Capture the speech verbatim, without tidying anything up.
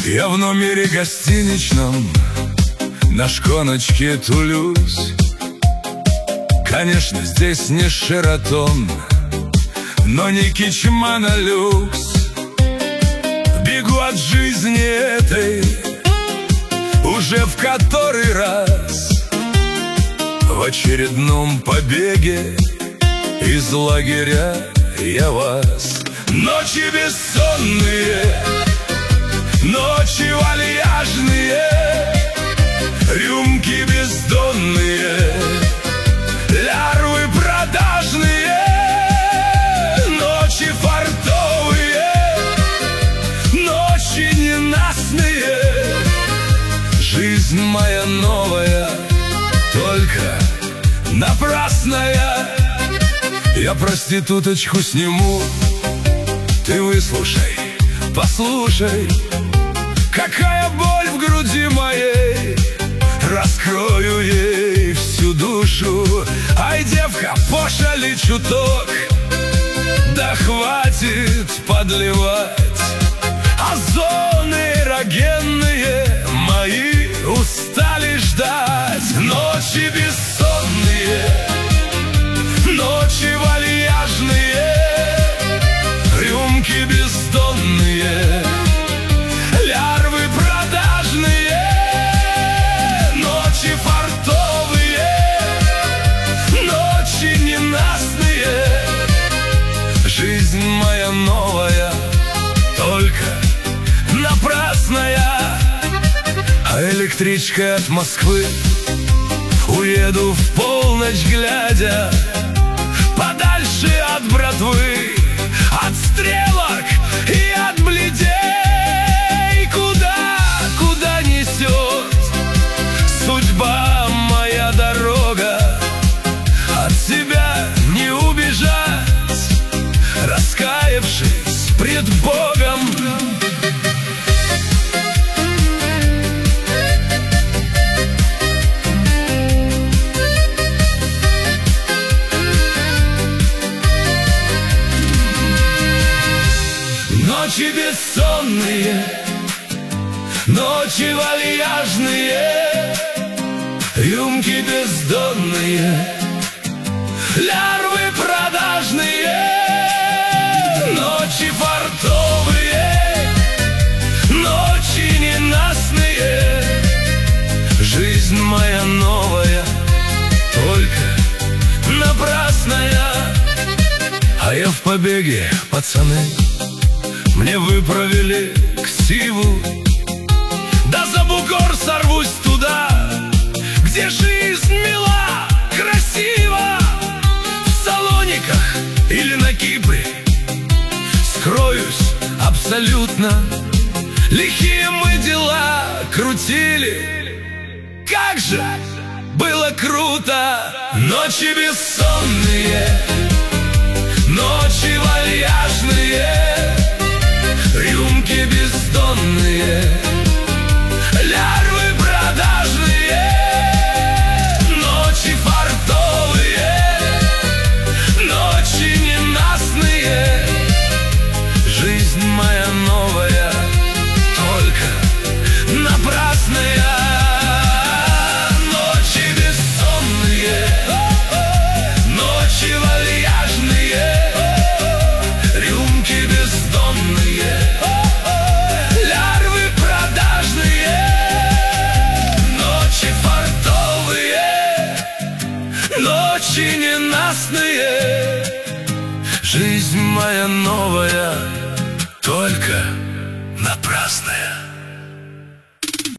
Я в номере гостиничном на шконочке тулюсь. Конечно, здесь не Шератон, но не Кичман, а люкс. Бегу от жизни этой уже в который раз, в очередном побеге из лагеря я вас. Ночи бессонные, ночи вальяжные, рюмки бездонные, лярвы продажные, ночи фартовые, ночи ненастные. Жизнь моя новая, только напрасная. Я проституточку сниму, ты выслушай, послушай, какая боль в груди моей. Раскрою ей всю душу. Ай, девка, пошали чуток, да хватит подливать. Озоны эрогенные мои устали ждать. Ночи бессонные, ночи вальяжные, рюмки бездонные, лярвы продажные, ночи фартовые, ночи ненастные. Жизнь моя новая, только напрасная. А электричкой от Москвы уеду в полночь глядя, подальше от братвы, от стрелок и от бледей. Куда, куда несет судьба моя дорога, от себя не убежать, раскаявшись пред Богом. Ночи бессонные, ночи вальяжные, рюмки бездонные, лярвы продажные, ночи фартовые, ночи ненастные. Жизнь моя новая, только напрасная. А я в побеге, пацаны, мне выправили ксиву. Да за бугор сорвусь туда, где жизнь мила, красива. В Салониках или на Кипре скроюсь абсолютно. Лихие мы дела крутили, как же было круто. Ночи бессонные, ночи вальяжные, рюмки бездонные, лярвы продажные, ночи фартовые, ночи ненастные. Жизнь моя новая, только напрасная. Ночи бессонные, ночи вальяжные, рюмки бездонные, лярвы продажные, ночи фартовые, ночи ненастные. Жизнь моя новая, только напрасная.